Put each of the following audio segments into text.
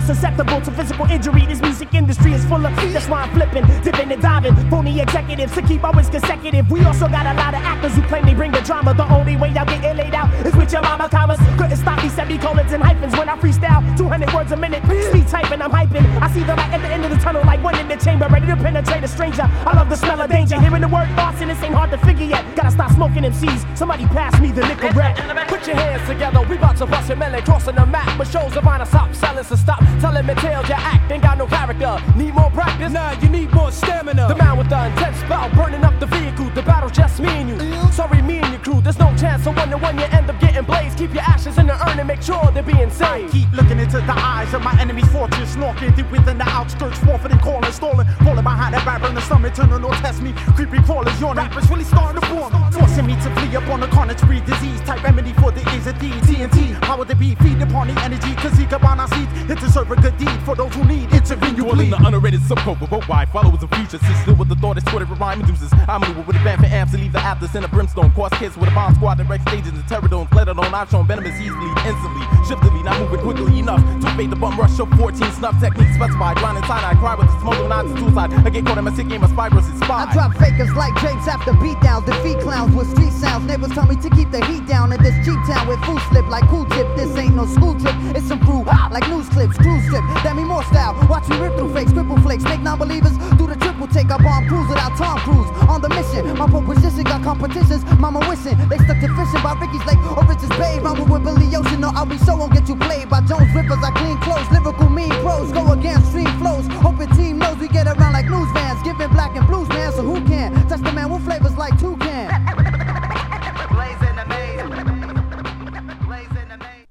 susceptible to physical injury. This music industry is full of that's why I'm flipping, dipping and diving. Phony executives to keep always consecutive. We also got a lot of actors who claim they bring the drama. The only way y'all getting laid out is with your mama commas. Couldn't stop me semicolons and hyphens when I freestyle. 200 words a minute, speed typing, I'm hyping. I see the light at the end of the tunnel like one in the chamber, ready to penetrate a stranger. I love the smell of danger. Hearing the word arson, this ain't hard to figure yet. Gotta stop smoking MCs. Somebody pass me the nickel red. Put your hands together, we bout to bust your melon, crossing the map. But shows of honor, stop selling, so stop telling me tales. Your act ain't got no character. Need more practice? Nah, you need more stamina. The man with the intense bout, burning up the vehicle. The battle's just me and you. Sorry, me and your crew. There's no chance, so when you end up getting blazed, keep your ashes in the urn and make sure they're being saved. I keep looking into the eyes of my enemy's fortress, snorking deep within the outskirts, forfeit and calling, stalling, falling behind that barrier in the stomach, turning or test me. Creepy crawlers, your rappers really starting to form, forcing me to flee up on the carnage, breed disease, type remedy for the A's and D's. TNT, power to be, feed upon the energy, cause he come on our seat, it to serve a good deed for those who need, intervene, you bleed. The underrated subculture, worldwide, followers of future, sit still with the thought it's squirted with rhyme induces. I maneuver with a band for amps and leave the afters in a brimstone, cross kids with a bomb squad, direct stages and terrordomes, let it on, I've shown venomous easily, instantly, shiftily, not moving quickly enough to evade the bum rush of 14 snuff techniques specified, blind and side-eye, cry with the smoke of nines and suicide, I get caught in my sick game of spy versus spy. I drop fakers like James after beatdowns, defeat clowns with street sounds, neighbors tell me to keep the heat down in this cheap town with food slip like cool tip, this ain't no school trip, it's some brew like news clips, cruise strip, Demi Moore style, watch me rip through fakes, cripple flakes, make non-believers do the triple take, I bomb cruise without Tom Cruise, on the mission, my proposition got competitions, mama wishing, they stuck to fishing by Ricky's Lake or Rich's Bay, rhyming with Billy Ocean, no I'll be so won't get you played by Jones Rivers, I clean clothes, lyrical mean pros, go against stream flows, hoping team knows we get around like news vans, giving black and blues man, so who can, touch the man with flavors like Toucan. Blaze in the maze, blaze in the maze.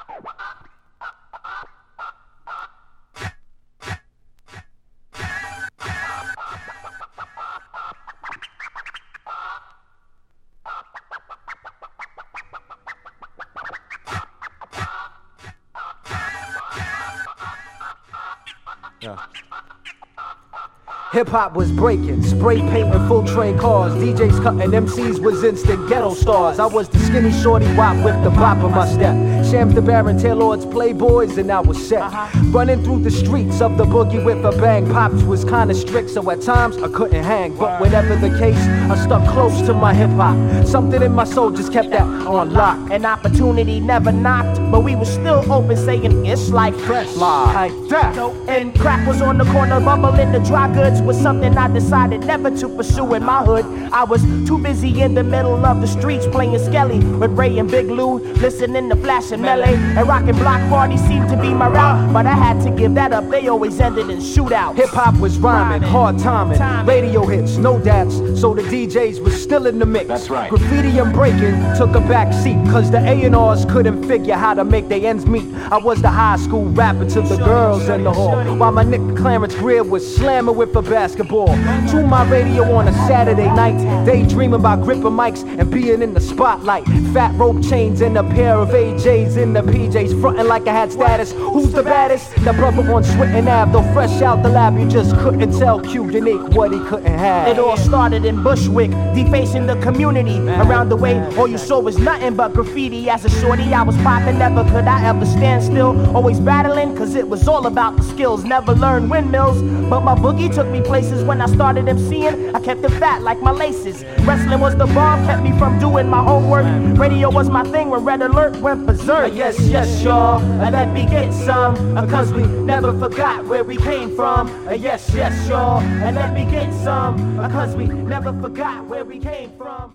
Yeah. Hip-hop was breaking, spray painting full train cars, DJs cutting MCs was instant ghetto stars. I was the skinny shorty wop with the bop in my step, Shams the Baron, Taylor's Playboys, and I was set. Running through the streets of the boogie with a bang. Pops was kinda strict, so at times I couldn't hang. But whatever the case, I stuck close to my hip-hop. Something in my soul just kept that on lock. An opportunity never knocked, but we were still open, saying it's like fresh. Like that. And crack was on the corner, bubbling the dry goods was something I decided never to pursue in my hood. I was too busy in the middle of the streets playing Skelly with Ray and Big Lou, listening to Flash and Melee, and rocking block parties seemed to be my route. But I had to give that up, they always ended in shootouts. Hip-hop was rhyming, hard timing, radio hits, no daps, so the DJs was still in the mix. That's right. Graffiti and breaking took a back seat, cause the A&Rs couldn't figure how to make their ends meet. I was the high school rapper to the girls in the hall, while my Nick Clarence Greer was slamming with a basketball. Tune my radio on a Saturday night, daydreaming about gripping mics and being in the spotlight. Fat rope chains and a pair of AJs in the PJs, fronting like I had status. Who's the baddest? The brother on Swinton Ave, though fresh out the lab, you just couldn't tell Q Unique what he couldn't have. It all started in Bushwick, defacing the community. Around the way, all you saw was nothing but graffiti. As a shorty, I was popping, never could I ever stand still. Always battling, cause it was all about the skills. Never learned windmills, but my boogie took me places. When I started MCing, I kept it fat like my laces. Wrestling was the bomb, kept me from doing my homework. Radio was my thing when Red Alert went berserk. Yes, yes, y'all, let me get some, cause we never forgot where we came from. Yes, yes, y'all, let me get some, cause we never forgot where we came from.